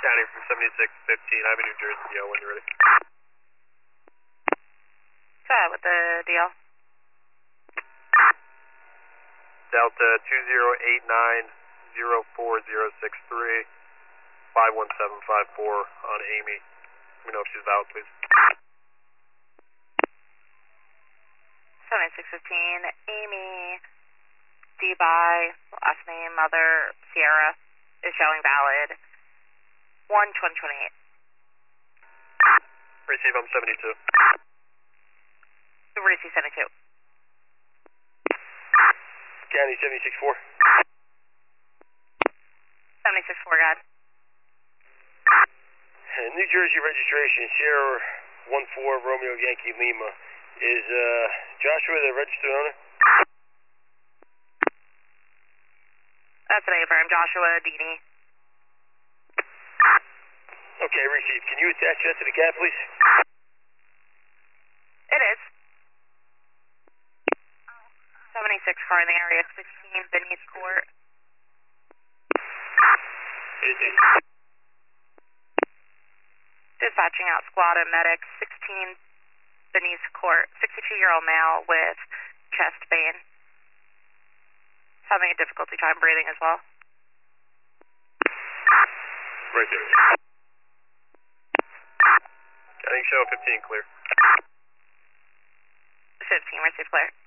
County from 7615. I'm in New Jersey. Yeah, when you're ready. Go ahead with the deal. Delta 208904063 51754 on Amy. Let me know if she's valid, please. 7615, Amy, D-By, last name, mother, Sierra, is showing valid. 1/2028. Receive, I'm 72. Receive 72. County 764. 764, God. New Jersey registration, Sierra 14 Romeo Yankee Lima. Is Joshua the registered owner? That's an affirm, Joshua Dini. Okay, receive. Can you attach that to the cab, please? It is. 76 car in the area, 16 Beneath Court. Dispatching out squad and medic, 16 Beneath Court, 62-year-old male with chest pain. Having a difficulty time breathing as well. Right there. I think show 15 clear. 15, receive clear.